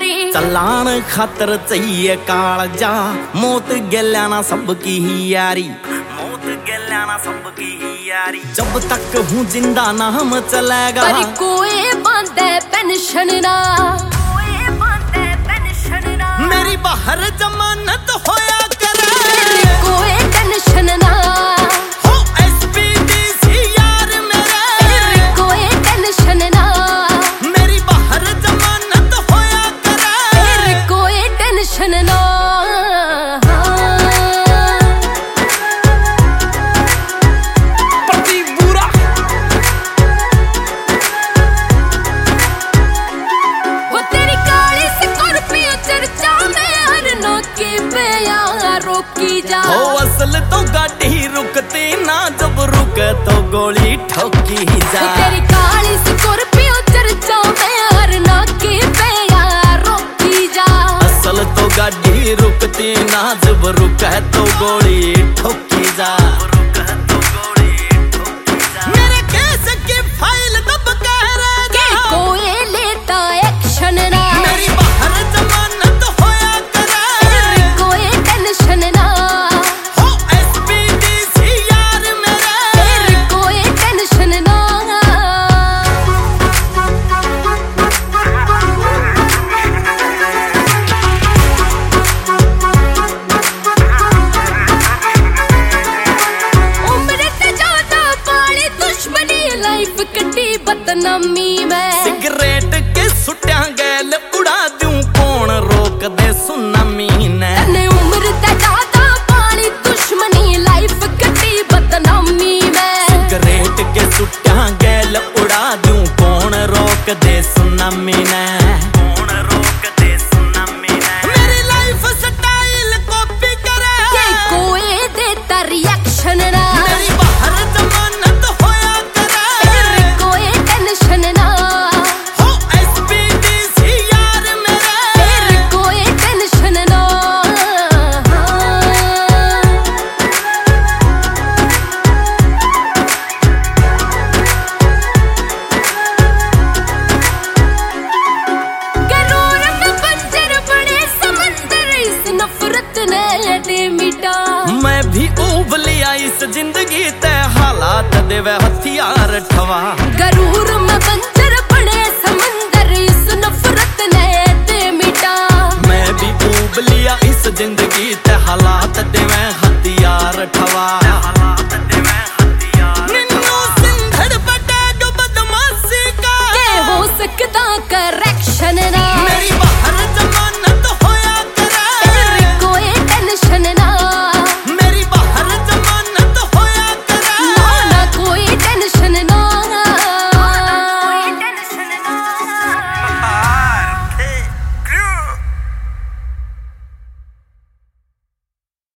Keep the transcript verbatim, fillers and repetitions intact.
चलान खातर चाहिए कालजा, मौत गल्या ना सबकी ही यारी, मौत गल्या ना सबकी ही यारी। जब तक हूँ जिंदा ना हम चलेगा, पर कोई बांधे पेंशन ना, कोई बांधे पेंशन ना। मेरी बाहर जमानत होया करे, कोई टेंशन ना। हो एसपीडीसी यार मेरे, कोई टेंशन ना। मेरी बाहर जमानत होया करे, कोई टेंशन ना। हो असल तो गाड़ी रुकती ना, जब रुके तो गोली ठोकी जा। तेरी काली स्कॉर्पियो चर्चा में हर नाके पे यार रोकी जा। असल तो गाड़ी रुकती ना, जब रुके तो गोली ठोकी जा। मेरे केस की फाइल दब कह रहे के कोई लेता एक्शन ना, मेरी बाहर जमानत होया करे, कोई टेंशन ना। बदनामी में सिगरेट के सुट्या गैल उड़ा दूं, कौन रोक दे सुनामी ने। तने उम्र ते ज्यादा पाली दुश्मनी, लाइफ कटी बदनामी में। सिगरेट के सुट्या गैल उड़ा दूं, कौन रोक दे सुनामी ने, कौन रोक दे सुनामी ने। मेरी लाइफ स्टाइल कॉपी करे, के कोई देता रिएक्शन ना। मेरी बाहर जमानत होया करे, कोई टेंशन ना। हो एसपीडीसी यार मेरे, कोई टेंशन ना। गरूर में बंजर बड़े समंदर, इस नफरत ने दे मिटा। मैं भी उबलिया इस जिंदगी ते, हालात देवे हथियार ठवा। गरूर में बंजर बड़े समंदर, इस नफरत ने दे मिटा। मैं भी उबलिया इस जिंदगी ते, हालात देवे हथियार ठवा।